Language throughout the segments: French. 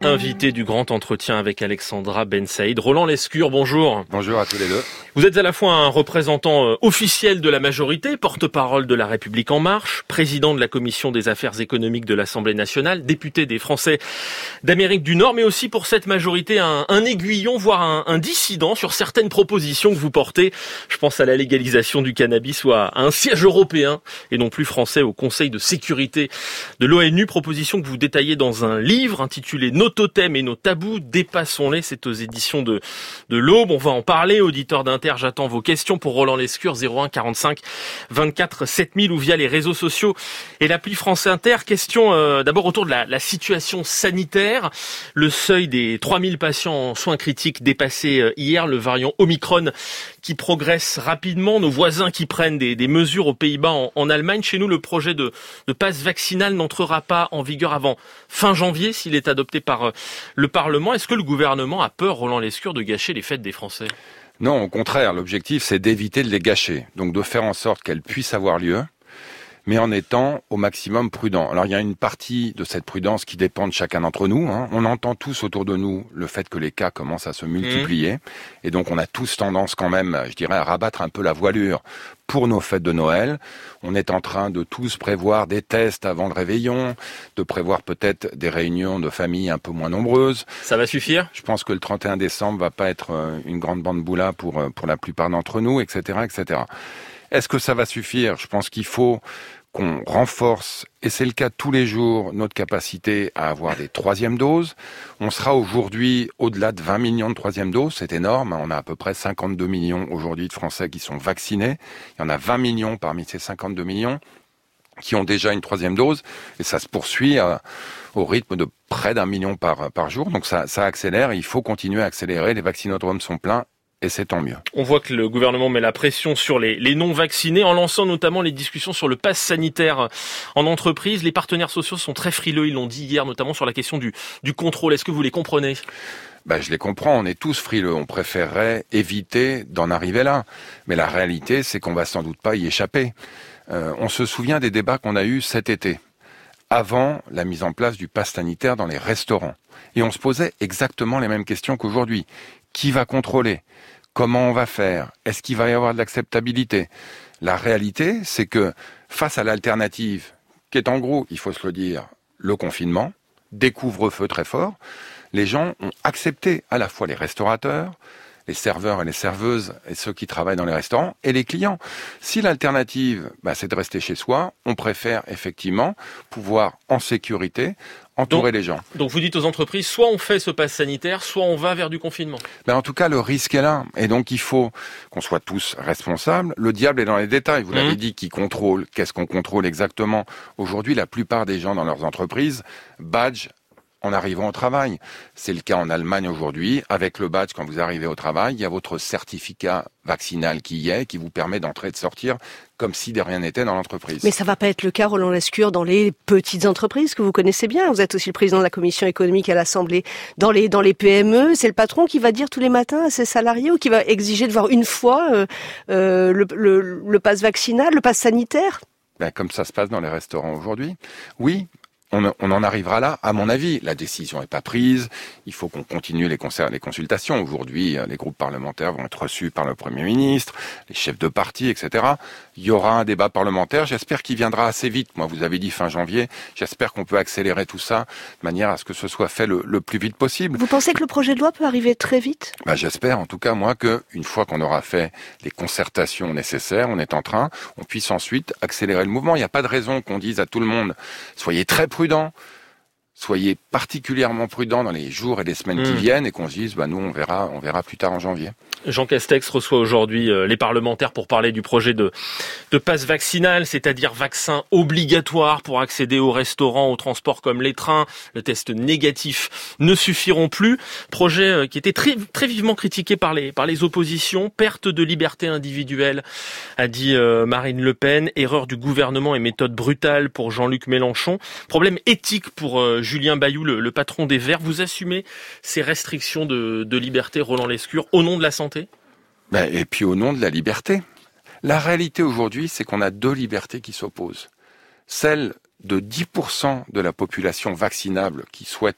Invité du grand entretien avec Alexandra Ben Saïd. Roland Lescure, bonjour. Bonjour à tous les deux. Vous êtes à la fois un représentant officiel de la majorité, porte-parole de La République En Marche, président de la Commission des affaires économiques de l'Assemblée nationale, député des Français d'Amérique du Nord, mais aussi pour cette majorité un aiguillon, voire un dissident sur certaines propositions que vous portez. Je pense à la légalisation du cannabis ou à un siège européen et non plus français au Conseil de sécurité de l'ONU, proposition que vous détaillez dans un livre intitulé Nos totems et nos tabous, dépassons-les. C'est aux éditions de l'Aube. On va en parler. Auditeur d'Inter, j'attends vos questions pour Roland Lescure, 01 45 24 7000 ou via les réseaux sociaux et l'appli France Inter. Question d'abord autour de la situation sanitaire. Le seuil des 3000 patients en soins critiques dépassé hier, le variant Omicron qui progresse rapidement. Nos voisins qui prennent des mesures aux Pays-Bas, en Allemagne. Chez nous, le projet de passe vaccinal n'entrera pas en vigueur avant fin janvier s'il est adopté par le Parlement. Est-ce que le gouvernement a peur, Roland Lescure, de gâcher les fêtes des Français ? Non, au contraire, l'objectif c'est d'éviter de les gâcher, donc de faire en sorte qu'elles puissent avoir lieu, mais en étant au maximum prudent. Alors il y a une partie de cette prudence qui dépend de chacun d'entre nous. On entend tous autour de nous le fait que les cas commencent à se multiplier, et donc on a tous tendance quand même, je dirais, à rabattre un peu la voilure pour nos fêtes de Noël. On est en train de tous prévoir des tests avant le réveillon, de prévoir peut-être des réunions de famille un peu moins nombreuses. Ça va suffire ? Je pense que le 31 décembre va pas être une grande bamboula pour la plupart d'entre nous, etc., etc. Est-ce que ça va suffire ? Je pense qu'il faut qu'on renforce, et c'est le cas tous les jours, notre capacité à avoir des troisièmes doses. On sera aujourd'hui au-delà de 20 millions de troisièmes doses, c'est énorme. On a à peu près 52 millions aujourd'hui de Français qui sont vaccinés. Il y en a 20 millions parmi ces 52 millions qui ont déjà une troisième dose, et ça se poursuit au rythme de près d'1 million par jour. Donc ça accélère, et il faut continuer à accélérer. Les vaccinodromes sont pleins. Et c'est tant mieux. On voit que le gouvernement met la pression sur les non-vaccinés en lançant notamment les discussions sur le pass sanitaire en entreprise. Les partenaires sociaux sont très frileux, ils l'ont dit hier, notamment sur la question du contrôle. Est-ce que vous les comprenez ? Je les comprends, on est tous frileux. On préférerait éviter d'en arriver là. Mais la réalité, c'est qu'on va sans doute pas y échapper. On se souvient des débats qu'on a eus cet été, avant la mise en place du pass sanitaire dans les restaurants. Et on se posait exactement les mêmes questions qu'aujourd'hui. Qui va contrôler ? Comment on va faire ? Est-ce qu'il va y avoir de l'acceptabilité ? La réalité, c'est que face à l'alternative, qui est en gros, il faut se le dire, le confinement, des couvre-feux très forts, les gens ont accepté à la fois les restaurateurs, les serveurs et les serveuses et ceux qui travaillent dans les restaurants et les clients. Si l'alternative, c'est de rester chez soi, on préfère effectivement pouvoir en sécurité entourer les gens. Donc vous dites aux entreprises, soit on fait ce pass sanitaire, soit on va vers du confinement. En tout cas, le risque est là. Et donc il faut qu'on soit tous responsables. Le diable est dans les détails. Vous l'avez dit, qui contrôle ? Qu'est-ce qu'on contrôle exactement ? Aujourd'hui, la plupart des gens dans leurs entreprises, badge en arrivant au travail. C'est le cas en Allemagne aujourd'hui. Avec le badge, quand vous arrivez au travail, il y a votre certificat vaccinal qui y est, qui vous permet d'entrer et de sortir comme si de rien n'était dans l'entreprise. Mais ça va pas être le cas, Roland Lescure, dans les petites entreprises que vous connaissez bien. Vous êtes aussi le président de la commission économique à l'Assemblée. Dans les PME, c'est le patron qui va dire tous les matins à ses salariés ou qui va exiger de voir une fois le pass vaccinal, le pass sanitaire ? Comme ça se passe dans les restaurants aujourd'hui. Oui. On en arrivera là, à mon avis. La décision n'est pas prise. Il faut qu'on continue les consultations. Aujourd'hui, les groupes parlementaires vont être reçus par le Premier ministre, les chefs de parti, etc. Il y aura un débat parlementaire. J'espère qu'il viendra assez vite. Moi, vous avez dit fin janvier. J'espère qu'on peut accélérer tout ça de manière à ce que ce soit fait le plus vite possible. Vous pensez que le projet de loi peut arriver très vite ? J'espère, en tout cas, moi, qu'une fois qu'on aura fait les concertations nécessaires, on puisse ensuite accélérer le mouvement. Il n'y a pas de raison qu'on dise à tout le monde, soyez très prudents, soyez particulièrement prudents dans les jours et les semaines qui viennent, et qu'on se dise, nous, on verra plus tard en janvier. Jean Castex reçoit aujourd'hui les parlementaires pour parler du projet de passe vaccinal, c'est-à-dire vaccin obligatoire pour accéder aux restaurants, aux transports comme les trains. Le test négatif ne suffiront plus. Projet qui était très, très vivement critiqué par les oppositions. Perte de liberté individuelle, a dit Marine Le Pen. Erreur du gouvernement et méthode brutale pour Jean-Luc Mélenchon. Problème éthique pour Julien Bayou, le patron des Verts. Vous assumez ces restrictions de liberté, Roland Lescure, au nom de la santé ? Et puis au nom de la liberté. La réalité aujourd'hui, c'est qu'on a deux libertés qui s'opposent. Celle de 10% de la population vaccinable qui souhaite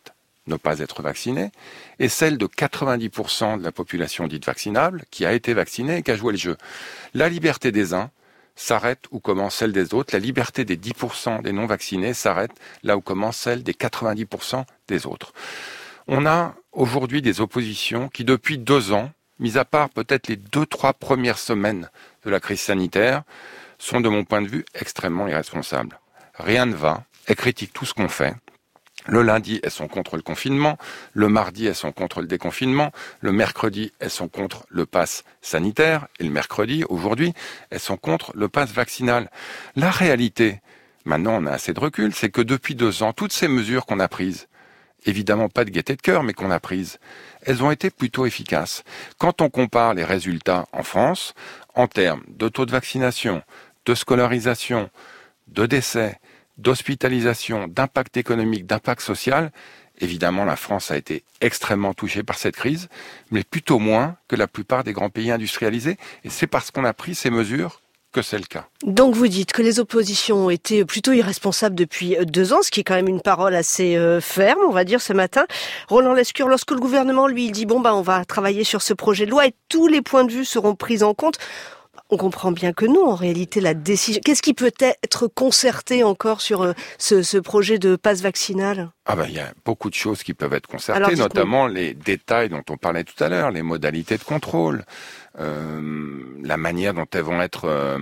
ne pas être vacciné, et celle de 90% de la population dite vaccinable qui a été vaccinée et qui a joué le jeu. La liberté des uns s'arrête où commence celle des autres. La liberté des 10% des non-vaccinés s'arrête là où commence celle des 90% des autres. On a aujourd'hui des oppositions qui, depuis 2 ans, mis à part peut-être les 2-3 premières semaines de la crise sanitaire, sont de mon point de vue extrêmement irresponsables. Rien ne va, elles critiquent tout ce qu'on fait. Le lundi, elles sont contre le confinement. Le mardi, elles sont contre le déconfinement. Le mercredi, elles sont contre le pass sanitaire. Et le mercredi, aujourd'hui, elles sont contre le pass vaccinal. La réalité, maintenant on a assez de recul, c'est que depuis 2 ans, toutes ces mesures qu'on a prises, évidemment pas de gaieté de cœur, mais qu'on a prises, elles ont été plutôt efficaces. Quand on compare les résultats en France, en termes de taux de vaccination, de scolarisation, de décès, d'hospitalisation, d'impact économique, d'impact social, évidemment la France a été extrêmement touchée par cette crise, mais plutôt moins que la plupart des grands pays industrialisés, et c'est parce qu'on a pris ces mesures que c'est le cas. Donc vous dites que les oppositions ont été plutôt irresponsables depuis 2 ans, ce qui est quand même une parole assez ferme, on va dire, ce matin. Roland Lescure, lorsque le gouvernement, lui, il dit on va travailler sur ce projet de loi et tous les points de vue seront pris en compte, on comprend bien que non, en réalité, la décision... Qu'est-ce qui peut être concerté encore sur ce projet de passe vaccinal ? Il y a beaucoup de choses qui peuvent être concertées, notamment les détails dont on parlait tout à l'heure, les modalités de contrôle, la manière dont elles vont être,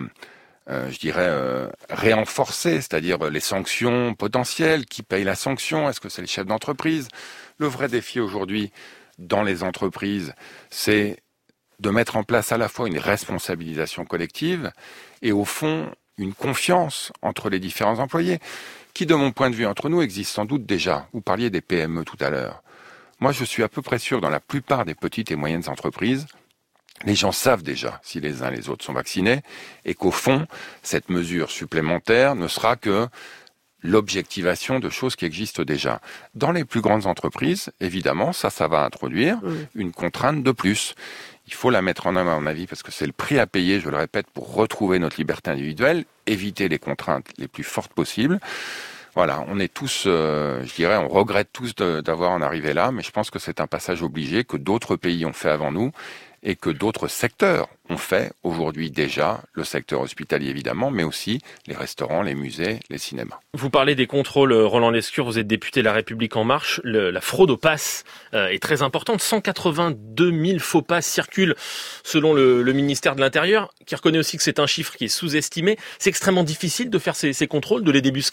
renforcées, c'est-à-dire les sanctions potentielles, qui paye la sanction, est-ce que c'est le chef d'entreprise ? Le vrai défi aujourd'hui dans les entreprises, c'est de mettre en place à la fois une responsabilisation collective et au fond une confiance entre les différents employés, qui de mon point de vue entre nous existe sans doute déjà. Vous parliez des PME tout à l'heure. Moi je suis à peu près sûr dans la plupart des petites et moyennes entreprises, les gens savent déjà si les uns les autres sont vaccinés et qu'au fond cette mesure supplémentaire ne sera que l'objectivation de choses qui existent déjà. Dans les plus grandes entreprises, évidemment, ça va introduire une contrainte de plus. Il faut la mettre en œuvre, à mon avis, parce que c'est le prix à payer, je le répète, pour retrouver notre liberté individuelle, éviter les contraintes les plus fortes possibles. Voilà, on est tous, on regrette tous d'avoir en arrivé là, mais je pense que c'est un passage obligé que d'autres pays ont fait avant nous et que d'autres secteurs ont fait aujourd'hui déjà, le secteur hospitalier évidemment, mais aussi les restaurants, les musées, les cinémas. Vous parlez des contrôles, Roland Lescure, vous êtes député La République En Marche. La fraude au pass est très importante. 182 000 faux pass circulent selon le ministère de l'Intérieur, qui reconnaît aussi que c'est un chiffre qui est sous-estimé. C'est extrêmement difficile de faire ces contrôles, de les débusquer ?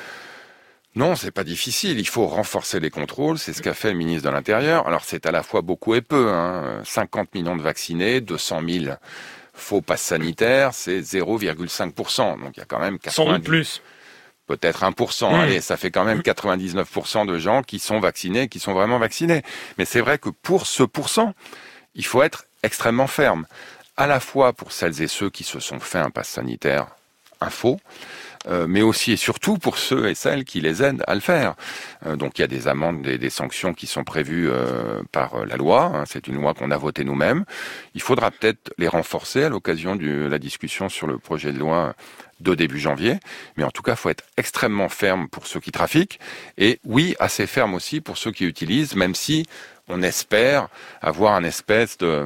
Non, c'est pas difficile. Il faut renforcer les contrôles. C'est ce qu'a fait le ministre de l'Intérieur. Alors, c'est à la fois beaucoup et peu. 50 millions de vaccinés, 200 000 faux passes sanitaires, c'est 0,5%. Donc, il y a quand même 90... Sans doute plus. Peut-être 1%. Allez, ça fait quand même 99% de gens qui sont vaccinés, qui sont vraiment vaccinés. Mais c'est vrai que pour ce pourcent, il faut être extrêmement ferme. À la fois pour celles et ceux qui se sont fait un pass sanitaire faux, mais aussi et surtout pour ceux et celles qui les aident à le faire. Donc il y a des amendes, des sanctions qui sont prévues par la loi. C'est une loi qu'on a votée nous-mêmes. Il faudra peut-être les renforcer à l'occasion de la discussion sur le projet de loi de début janvier. Mais en tout cas, il faut être extrêmement ferme pour ceux qui trafiquent. Et oui, assez ferme aussi pour ceux qui utilisent, même si on espère avoir un espèce de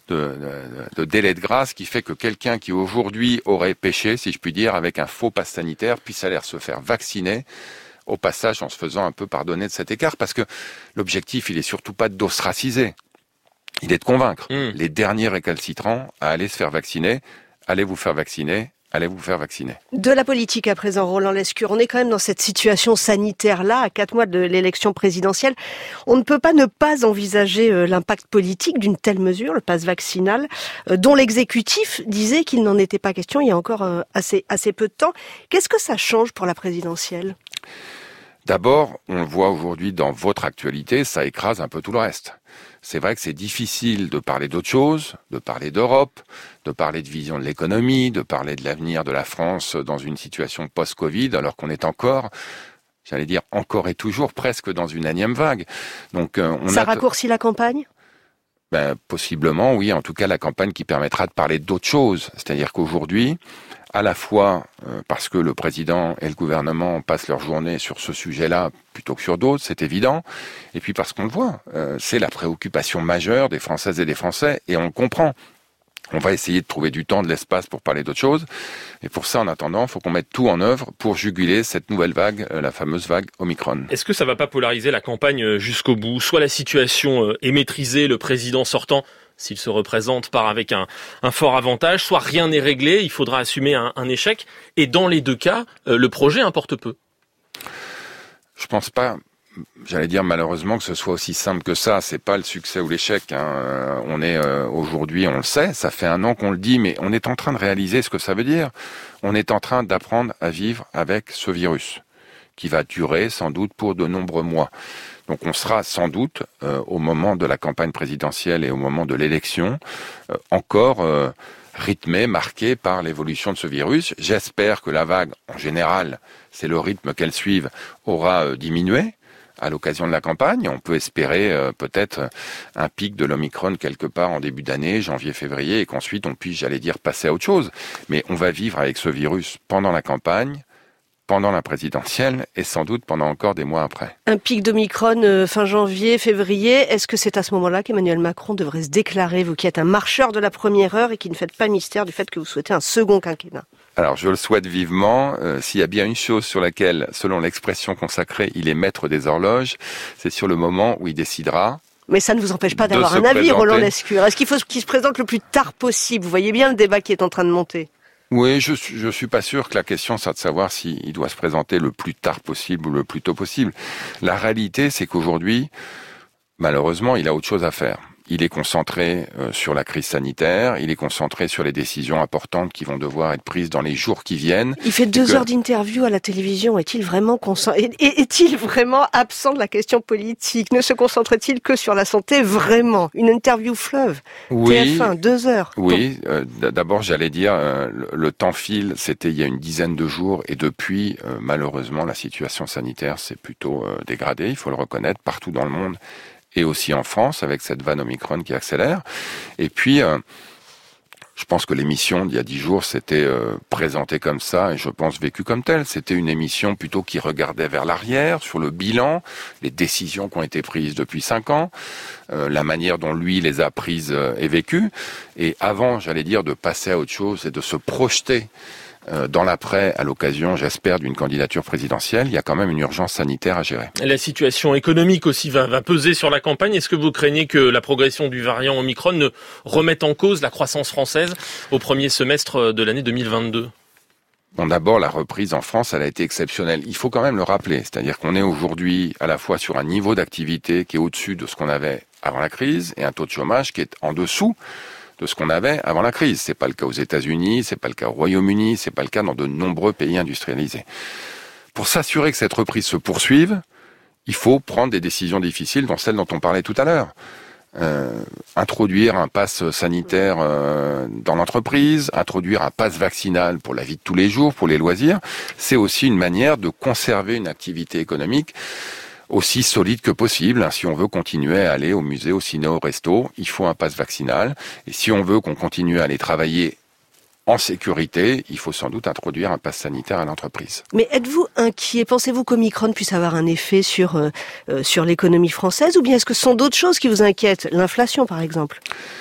délai de grâce qui fait que quelqu'un qui aujourd'hui aurait péché, si je puis dire, avec un faux pass sanitaire, puisse aller se faire vacciner au passage en se faisant un peu pardonner de cet écart, parce que l'objectif, il est surtout pas d'ostraciser, il est de convaincre les derniers récalcitrants à aller se faire vacciner. Allez vous faire vacciner. Allez vous faire vacciner. De la politique à présent, Roland Lescure. On est quand même dans cette situation sanitaire-là, à 4 mois de l'élection présidentielle. On ne peut pas ne pas envisager l'impact politique d'une telle mesure, le pass vaccinal, dont l'exécutif disait qu'il n'en était pas question il y a encore assez peu de temps. Qu'est-ce que ça change pour la présidentielle ? D'abord, on le voit aujourd'hui dans votre actualité, ça écrase un peu tout le reste. C'est vrai que c'est difficile de parler d'autre chose, de parler d'Europe, de parler de vision de l'économie, de parler de l'avenir de la France dans une situation post-Covid, alors qu'on est encore, j'allais dire encore et toujours presque dans une énième vague. Donc, ça raccourcit la campagne ? Possiblement, oui. En tout cas, la campagne qui permettra de parler d'autres choses. C'est-à-dire qu'aujourd'hui, à la fois parce que le président et le gouvernement passent leur journée sur ce sujet-là plutôt que sur d'autres, c'est évident. Et puis parce qu'on le voit, c'est la préoccupation majeure des Françaises et des Français, et on le comprend. On va essayer de trouver du temps, de l'espace pour parler d'autres choses. Et pour ça, en attendant, il faut qu'on mette tout en œuvre pour juguler cette nouvelle vague, la fameuse vague Omicron. Est-ce que ça va pas polariser la campagne jusqu'au bout ? Soit la situation est maîtrisée, le président sortant, s'il se représente, part avec un fort avantage, soit rien n'est réglé, il faudra assumer un échec. Et dans les deux cas, le projet importe peu. Je pense pas. J'allais dire malheureusement que ce soit aussi simple que ça. C'est pas le succès ou l'échec. On est aujourd'hui, on le sait, ça fait 1 an qu'on le dit, mais on est en train de réaliser ce que ça veut dire. On est en train d'apprendre à vivre avec ce virus, qui va durer sans doute pour de nombreux mois. Donc on sera sans doute, au moment de la campagne présidentielle et au moment de l'élection, encore rythmé, marqué par l'évolution de ce virus. J'espère que la vague, en général, c'est le rythme qu'elle suive, aura diminué à l'occasion de la campagne. On peut espérer peut-être un pic de l'Omicron quelque part en début d'année, janvier, février, et qu'ensuite on puisse, j'allais dire, passer à autre chose. Mais on va vivre avec ce virus pendant la campagne, pendant la présidentielle et sans doute pendant encore des mois après. Un pic d'Omicron fin janvier, février. Est-ce que c'est à ce moment-là qu'Emmanuel Macron devrait se déclarer, vous qui êtes un marcheur de la première heure et qui ne faites pas mystère du fait que vous souhaitez un second quinquennat ? Alors je le souhaite vivement. S'il y a bien une chose sur laquelle, selon l'expression consacrée, il est maître des horloges, c'est sur le moment où il décidera. Mais ça ne vous empêche pas d'avoir un avis, Roland Lescure. Est-ce qu'il faut qu'il se présente le plus tard possible ? Vous voyez bien le débat qui est en train de monter. Oui, je suis pas sûr que la question soit de savoir s'il doit se présenter le plus tard possible ou le plus tôt possible. La réalité, c'est qu'aujourd'hui, malheureusement, il a autre chose à faire. Il est concentré sur la crise sanitaire, il est concentré sur les décisions importantes qui vont devoir être prises dans les jours qui viennent. Il fait 2 heures d'interview à la télévision. Est-il vraiment est-il vraiment absent de la question politique ? Ne se concentre-t-il que sur la santé vraiment ? Une interview fleuve. Oui, TF1, 2 heures. Oui, d'abord j'allais dire, le temps file, c'était il y a une dizaine de jours, et depuis, malheureusement, la situation sanitaire s'est plutôt dégradée, il faut le reconnaître, partout dans le monde. Et aussi en France, avec cette vague Omicron qui accélère. Et puis, je pense que l'émission d'il y a 10 jours s'était présentée comme ça, et je pense vécue comme telle. C'était une émission plutôt qui regardait vers l'arrière, sur le bilan, les décisions qui ont été prises depuis 5 ans, la manière dont lui les a prises et vécues. Et avant, j'allais dire, de passer à autre chose et de se projeter dans l'après, à l'occasion, j'espère, d'une candidature présidentielle, il y a quand même une urgence sanitaire à gérer. La situation économique aussi va peser sur la campagne. Est-ce que vous craignez que la progression du variant Omicron ne remette en cause la croissance française au premier semestre de l'année 2022 ? Bon, d'abord, la reprise en France, elle a été exceptionnelle. Il faut quand même le rappeler. C'est-à-dire qu'on est aujourd'hui à la fois sur un niveau d'activité qui est au-dessus de ce qu'on avait avant la crise et un taux de chômage qui est en dessous de ce qu'on avait avant la crise. C'est pas le cas aux États-Unis, c'est pas le cas au Royaume-Uni, c'est pas le cas dans de nombreux pays industrialisés. Pour s'assurer que cette reprise se poursuive, il faut prendre des décisions difficiles, dont celle dont on parlait tout à l'heure. Introduire un pass sanitaire dans l'entreprise, introduire un pass vaccinal pour la vie de tous les jours, pour les loisirs, c'est aussi une manière de conserver une activité économique aussi solide que possible. Si on veut continuer à aller au musée, au ciné, au resto, il faut un pass vaccinal. Et si on veut qu'on continue à aller travailler en sécurité, il faut sans doute introduire un pass sanitaire à l'entreprise. Mais êtes-vous inquiet ? Pensez-vous qu'Omicron puisse avoir un effet sur l'économie française, ou bien est-ce que ce sont d'autres choses qui vous inquiètent ? L'inflation, par exemple ?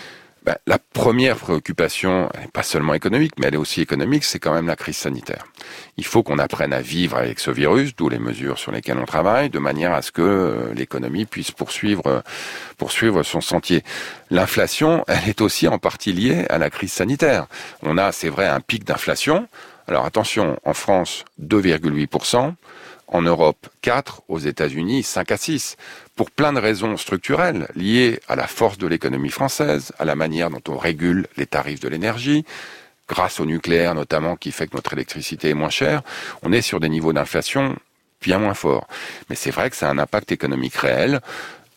La première préoccupation, elle n'est pas seulement économique, mais elle est aussi économique, c'est quand même la crise sanitaire. Il faut qu'on apprenne à vivre avec ce virus, d'où les mesures sur lesquelles on travaille, de manière à ce que l'économie puisse poursuivre son sentier. L'inflation, elle est aussi en partie liée à la crise sanitaire. On a, c'est vrai, un pic d'inflation. Alors attention, en France, 2,8%. En Europe, 4, aux États-Unis, 5 à 6. Pour plein de raisons structurelles liées à la force de l'économie française, à la manière dont on régule les tarifs de l'énergie, grâce au nucléaire notamment, qui fait que notre électricité est moins chère, on est sur des niveaux d'inflation bien moins forts. Mais c'est vrai que ça a un impact économique réel.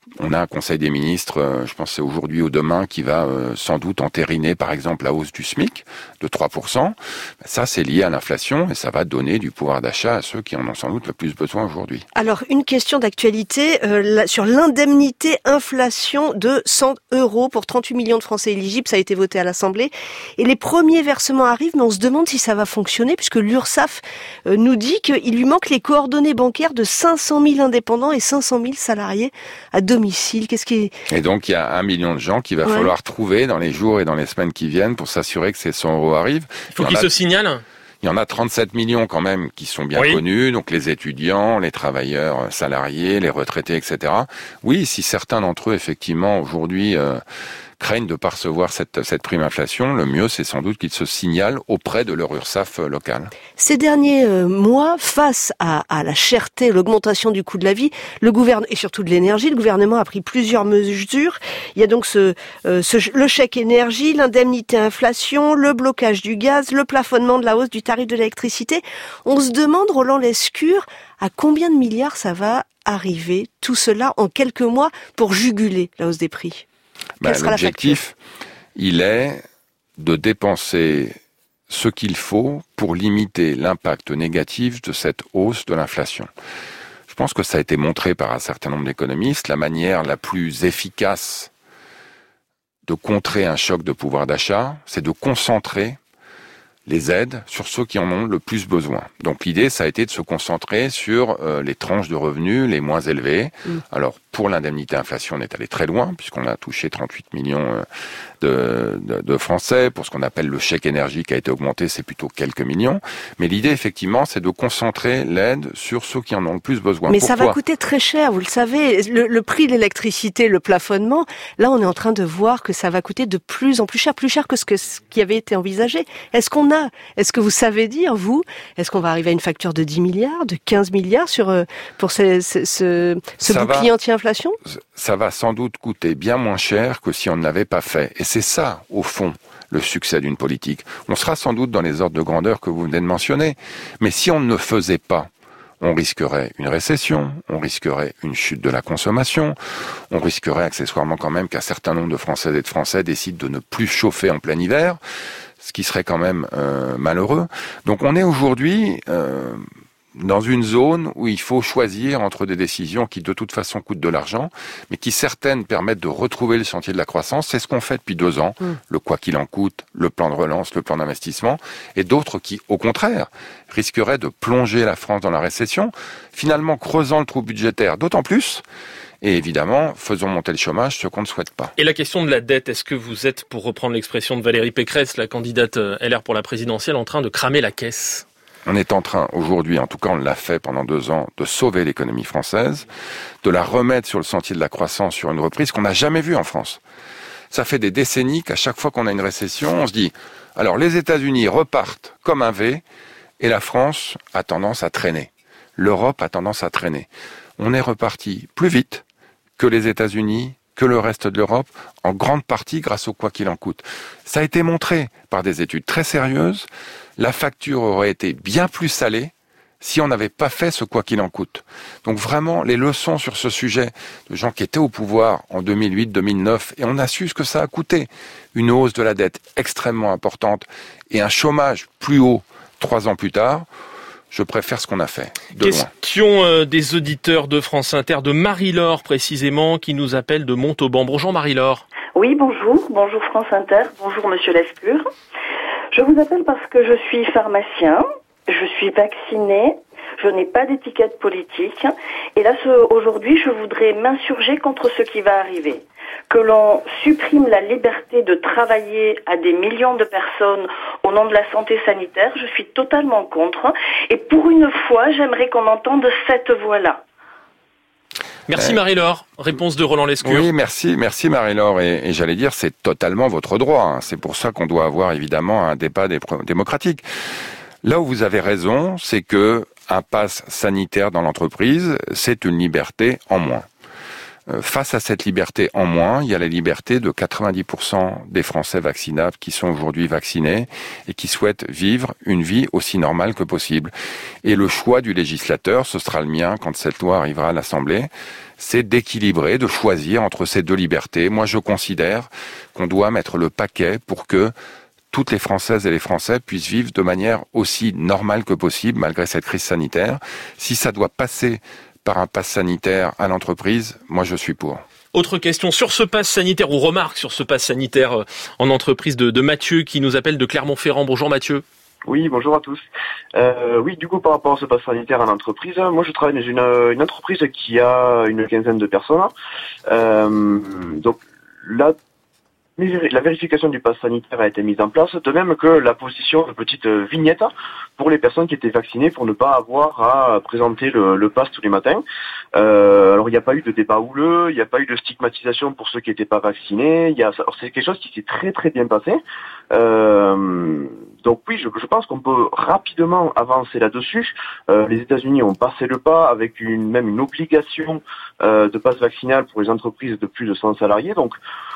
On a un Conseil des ministres, je pense que c'est aujourd'hui ou demain, qui va sans doute entériner par exemple la hausse du SMIC de 3%. Ça, c'est lié à l'inflation et ça va donner du pouvoir d'achat à ceux qui en ont sans doute le plus besoin aujourd'hui. Alors, une question d'actualité sur l'indemnité inflation de 100 € pour 38 millions de Français éligibles. Ça a été voté à l'Assemblée. Et les premiers versements arrivent, mais on se demande si ça va fonctionner puisque l'URSSAF nous dit qu'il lui manque les coordonnées bancaires de 500 000 indépendants et 500 000 salariés à domicile. Et donc, il y a 1 million de gens qu'il va falloir trouver dans les jours et dans les semaines qui viennent pour s'assurer que ces 100 € arrivent. Il faut qu'ils se signalent. Il y en a 37 millions quand même qui sont bien connus, donc les étudiants, les travailleurs salariés, les retraités, etc. Oui, si certains d'entre eux, effectivement, aujourd'hui craignent de ne pas recevoir cette prime inflation, le mieux, c'est sans doute qu'ils se signalent auprès de leur URSSAF local. Ces derniers mois, face à la cherté, l'augmentation du coût de la vie, le gouvernement et surtout de l'énergie, le gouvernement a pris plusieurs mesures. Il y a donc le chèque énergie, l'indemnité inflation, le blocage du gaz, le plafonnement de la hausse du tarif de l'électricité. On se demande, Roland Lescure, à combien de milliards ça va arriver, tout cela en quelques mois, pour juguler la hausse des prix? L'objectif, il est de dépenser ce qu'il faut pour limiter l'impact négatif de cette hausse de l'inflation. Je pense que ça a été montré par un certain nombre d'économistes. La manière la plus efficace de contrer un choc de pouvoir d'achat, c'est de concentrer les aides sur ceux qui en ont le plus besoin. Donc l'idée, ça a été de se concentrer sur les tranches de revenus les moins élevées. Alors pour l'indemnité inflation, on est allé très loin, puisqu'on a touché 38 millions de Français. Pour ce qu'on appelle le chèque énergie qui a été augmenté, c'est plutôt quelques millions. Mais l'idée, effectivement, c'est de concentrer l'aide sur ceux qui en ont le plus besoin. Mais ça va coûter très cher, vous le savez. Le prix de l'électricité, le plafonnement, là, on est en train de voir que ça va coûter de plus en plus cher que ce qui avait été envisagé. Est-ce que vous savez dire, vous, est-ce qu'on va arriver à une facture de 10 milliards, de 15 milliards pour ce bouclier anti-inflation? Ça va sans doute coûter bien moins cher que si on ne l'avait pas fait. Et c'est ça, au fond, le succès d'une politique. On sera sans doute dans les ordres de grandeur que vous venez de mentionner. Mais si on ne le faisait pas, on risquerait une récession, on risquerait une chute de la consommation, on risquerait accessoirement quand même qu'un certain nombre de Françaises et de Français décident de ne plus chauffer en plein hiver, ce qui serait quand même malheureux. Donc on est aujourd'hui dans une zone où il faut choisir entre des décisions qui de toute façon coûtent de l'argent, mais qui certaines permettent de retrouver le sentier de la croissance. C'est ce qu'on fait depuis 2 ans, le quoi qu'il en coûte, le plan de relance, le plan d'investissement, et d'autres qui, au contraire, risqueraient de plonger la France dans la récession, finalement creusant le trou budgétaire d'autant plus. Et évidemment, faisons monter le chômage, ce qu'on ne souhaite pas. Et la question de la dette, est-ce que vous êtes, pour reprendre l'expression de Valérie Pécresse, la candidate LR pour la présidentielle, en train de cramer la caisse ? On est en train, aujourd'hui, en tout cas on l'a fait pendant 2 ans, de sauver l'économie française, de la remettre sur le sentier de la croissance, sur une reprise qu'on n'a jamais vue en France. Ça fait des décennies qu'à chaque fois qu'on a une récession, on se dit, alors les États-Unis repartent comme un V, et la France a tendance à traîner. L'Europe a tendance à traîner. On est reparti plus vite que les États-Unis, que le reste de l'Europe, en grande partie grâce au quoi qu'il en coûte. Ça a été montré par des études très sérieuses. La facture aurait été bien plus salée si on n'avait pas fait ce quoi qu'il en coûte. Donc vraiment, les leçons sur ce sujet de gens qui étaient au pouvoir en 2008, 2009, et on a su ce que ça a coûté. Une hausse de la dette extrêmement importante et un chômage plus haut 3 ans plus tard. Je préfère ce qu'on a fait. Question des auditeurs de France Inter, de Marie-Laure précisément, qui nous appelle de Montauban. Bonjour Marie-Laure. Oui, bonjour. Bonjour France Inter. Bonjour Monsieur Lescure. Je vous appelle parce que je suis pharmacien, je suis vacciné, je n'ai pas d'étiquette politique. Et là, aujourd'hui, je voudrais m'insurger contre ce qui va arriver. Que l'on supprime la liberté de travailler à des millions de personnes au nom de la santé sanitaire, je suis totalement contre. Et pour une fois, j'aimerais qu'on entende cette voix-là. Merci Marie-Laure. Réponse de Roland Lescure. Oui, merci Marie-Laure. Et j'allais dire, c'est totalement votre droit. C'est pour ça qu'on doit avoir évidemment un débat démocratique. Là où vous avez raison, c'est que un pass sanitaire dans l'entreprise, c'est une liberté en moins. Face à cette liberté en moins, il y a la liberté de 90% des Français vaccinables qui sont aujourd'hui vaccinés et qui souhaitent vivre une vie aussi normale que possible. Et le choix du législateur, ce sera le mien quand cette loi arrivera à l'Assemblée, c'est d'équilibrer, de choisir entre ces deux libertés. Moi, je considère qu'on doit mettre le paquet pour que toutes les Françaises et les Français puissent vivre de manière aussi normale que possible, malgré cette crise sanitaire. Si ça doit passer par un pass sanitaire à l'entreprise, moi je suis pour. Autre question sur ce pass sanitaire, ou remarque sur ce pass sanitaire en entreprise de Mathieu qui nous appelle de Clermont-Ferrand. Bonjour Mathieu. Oui, bonjour à tous. Oui, du coup, par rapport à ce pass sanitaire en entreprise, moi je travaille dans une entreprise qui a une quinzaine de personnes. Donc là, la vérification du pass sanitaire a été mise en place, de même que la position de petites vignettes pour les personnes qui étaient vaccinées pour ne pas avoir à présenter le pass tous les matins. Alors il n'y a pas eu de débat houleux, il n'y a pas eu de stigmatisation pour ceux qui n'étaient pas vaccinés. Alors c'est quelque chose qui s'est très très bien passé. Donc oui, je pense qu'on peut rapidement avancer là-dessus. Les États-Unis ont passé le pas avec même une obligation de pass vaccinal pour les entreprises de plus de 100 salariés. Donc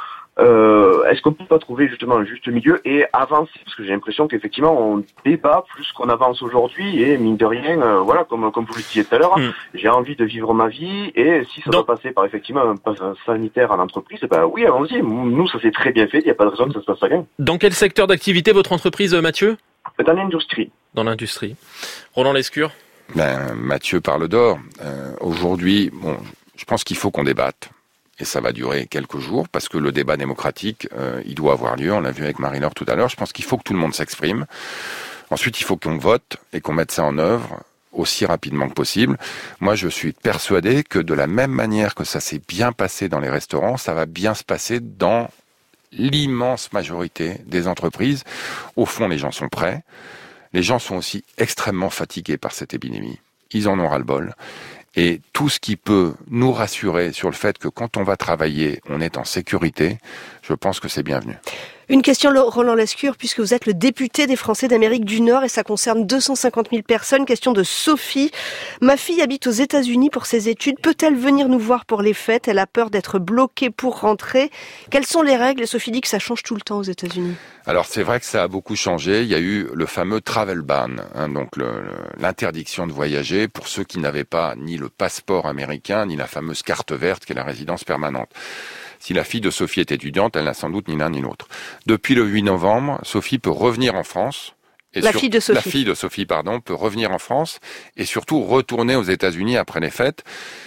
est-ce qu'on peut pas trouver justement un juste milieu et avancer, parce que j'ai l'impression qu'effectivement on débat plus qu'on avance aujourd'hui et mine de rien, voilà, comme vous le disiez tout à l'heure, j'ai envie de vivre ma vie et si ça doit passer par effectivement un pass sanitaire à l'entreprise, ben oui, allons-y. Nous, ça s'est très bien fait, il n'y a pas de raison que ça se passe rien. Dans quel secteur d'activité votre entreprise, Mathieu ? Dans l'industrie. Dans l'industrie. Roland Lescure ? Mathieu parle d'or. Aujourd'hui, je pense qu'il faut qu'on débatte. Et ça va durer quelques jours, parce que le débat démocratique, il doit avoir lieu. On l'a vu avec Marie-Laure tout à l'heure. Je pense qu'il faut que tout le monde s'exprime. Ensuite, il faut qu'on vote et qu'on mette ça en œuvre aussi rapidement que possible. Moi, je suis persuadé que de la même manière que ça s'est bien passé dans les restaurants, ça va bien se passer dans l'immense majorité des entreprises. Au fond, les gens sont prêts. Les gens sont aussi extrêmement fatigués par cette épidémie. Ils en ont ras-le-bol. Et tout ce qui peut nous rassurer sur le fait que quand on va travailler, on est en sécurité, je pense que c'est bienvenu. Une question, Roland Lescure, puisque vous êtes le député des Français d'Amérique du Nord et ça concerne 250 000 personnes. Question de Sophie. Ma fille habite aux États-Unis pour ses études. Peut-elle venir nous voir pour les fêtes ? Elle a peur d'être bloquée pour rentrer. Quelles sont les règles ? Et Sophie dit que ça change tout le temps aux États-Unis. Alors c'est vrai que ça a beaucoup changé. Il y a eu le fameux travel ban, donc l'interdiction de voyager pour ceux qui n'avaient pas ni le passeport américain, ni la fameuse carte verte qui est la résidence permanente. Si la fille de Sophie est étudiante, elle n'a sans doute ni l'un ni l'autre. Depuis le 8 novembre, Sophie peut revenir en France. La fille de Sophie, peut revenir en France et surtout retourner aux États-Unis après les fêtes.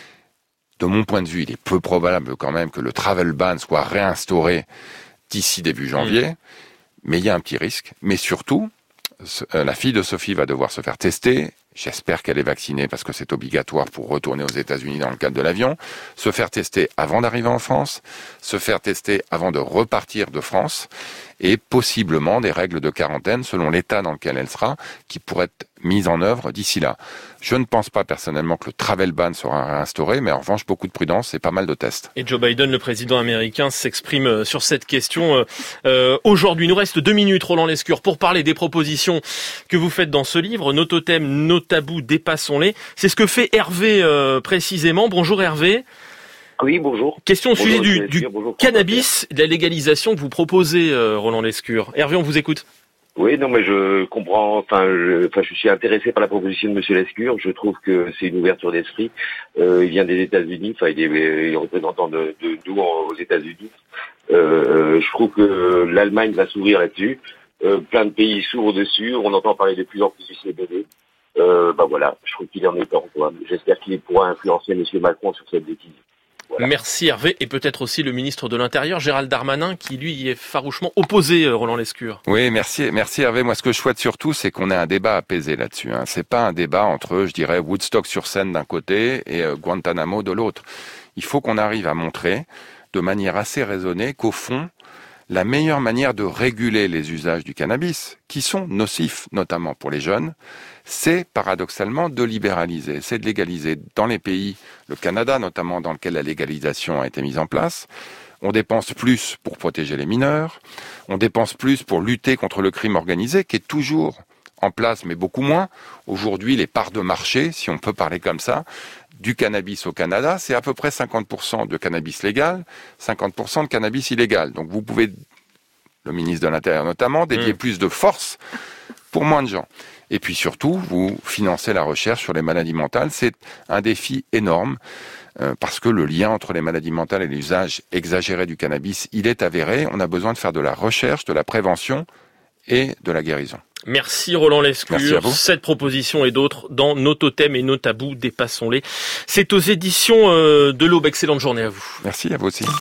De mon point de vue, il est peu probable quand même que le travel ban soit réinstauré d'ici début janvier. Mais il y a un petit risque. Mais surtout, la fille de Sophie va devoir se faire tester. J'espère qu'elle est vaccinée parce que c'est obligatoire pour retourner aux États-Unis dans le cadre de l'avion. Se faire tester avant d'arriver en France, se faire tester avant de repartir de France et possiblement des règles de quarantaine selon l'état dans lequel elle sera qui pourraient être mises en œuvre d'ici là. Je ne pense pas personnellement que le travel ban sera réinstauré, mais en revanche beaucoup de prudence et pas mal de tests. Et Joe Biden, le président américain, s'exprime sur cette question aujourd'hui. Il nous reste 2 minutes, Roland Lescure, pour parler des propositions que vous faites dans ce livre. Nos totems, nos tabous, dépassons-les. C'est ce que fait Hervé précisément. Bonjour Hervé. Oui, bonjour. Question au sujet du cannabis, de la légalisation que vous proposez, Roland Lescure. Hervé, on vous écoute. Oui, non, mais je comprends. Je suis intéressé par la proposition de Monsieur Lescure. Je trouve que c'est une ouverture d'esprit. Il vient des États-Unis. Il est représentant de nous aux États-Unis. Je trouve que l'Allemagne va s'ouvrir là-dessus. Plein de pays s'ouvrent dessus. On entend parler de plus en plus du CBD. Voilà, je trouve qu'il en est temps. J'espère qu'il pourra influencer Monsieur Macron sur cette décision. Voilà. Merci Hervé, et peut-être aussi le ministre de l'Intérieur, Gérald Darmanin, qui lui est farouchement opposé, Roland Lescure. Oui, merci Hervé. Moi, ce que je souhaite surtout, c'est qu'on ait un débat apaisé là-dessus. C'est pas un débat entre, je dirais, Woodstock-sur-Seine d'un côté et Guantanamo de l'autre. Il faut qu'on arrive à montrer, de manière assez raisonnée, qu'au fond, la meilleure manière de réguler les usages du cannabis, qui sont nocifs, notamment pour les jeunes, c'est paradoxalement de libéraliser, c'est de légaliser. Dans les pays, le Canada notamment, dans lequel la légalisation a été mise en place, on dépense plus pour protéger les mineurs, on dépense plus pour lutter contre le crime organisé, qui est toujours en place, mais beaucoup moins. Aujourd'hui, les parts de marché, si on peut parler comme ça, du cannabis au Canada, c'est à peu près 50% de cannabis légal, 50% de cannabis illégal. Donc vous pouvez, le ministre de l'Intérieur notamment, dédier plus de force pour moins de gens. Et puis surtout, vous financez la recherche sur les maladies mentales. C'est un défi énorme. parce que le lien entre les maladies mentales et l'usage exagéré du cannabis, il est avéré. On a besoin de faire de la recherche, de la prévention et de la guérison. Merci Roland Lescure. Merci à vous. Cette proposition et d'autres dans Nos totems et nos tabous, dépassons-les. C'est aux éditions de l'Aube. Excellente journée à vous. Merci à vous aussi.